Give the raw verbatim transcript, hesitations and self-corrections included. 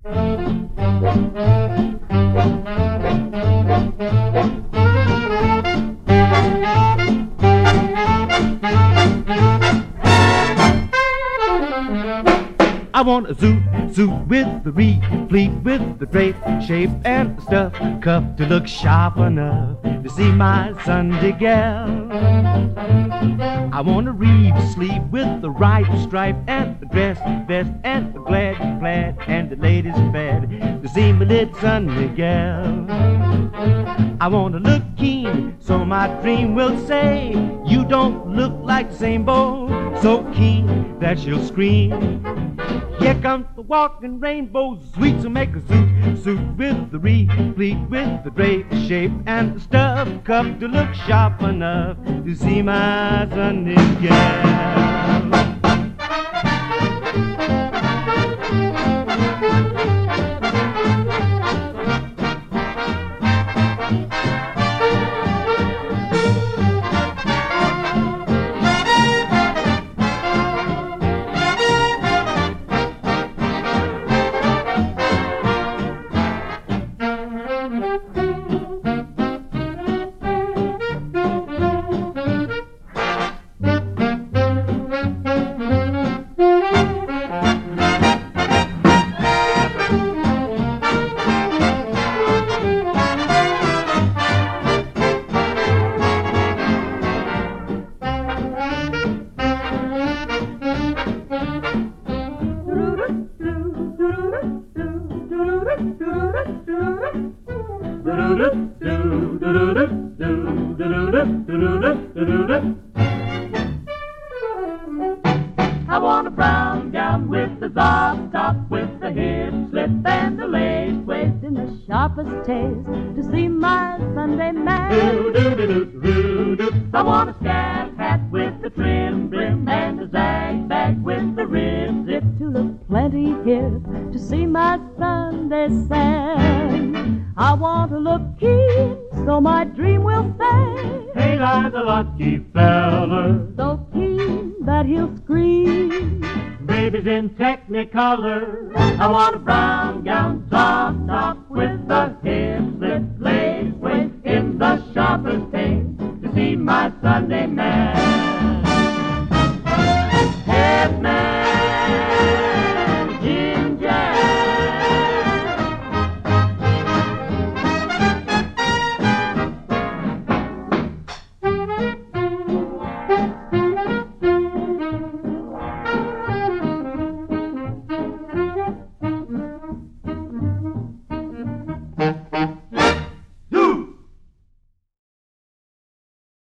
I want a zoot, suit with the replete, with the drape, shape, and the stuff, cuff to look sharp enough to see my Sunday gal. I want a reeve sleeve with the right stripe and the dress vest and the glad plaid and the latest fad to see my little Sunday gal. I want to look keen so my dream will say, you don't look like the same boy, so keen that she'll scream. Here comes the walking rainbow, sweet to make a suit, suit with the replete, with the drape, shape, and the stuff, cuff to look sharp enough to see my Sunday gal. I want a brown gown with the zop top, with the hip slip and the lace waist in the sharpest taste to see my Sunday man. I want a scab hat with the trim brim and a zag bag with the rib zip to look plenty hip to see my Sunday Sam. I want to look keen so my dream will say, Hey, lies a lucky fella, so keen that he'll scream. baby's in technicolor. I want a brown gown, top top with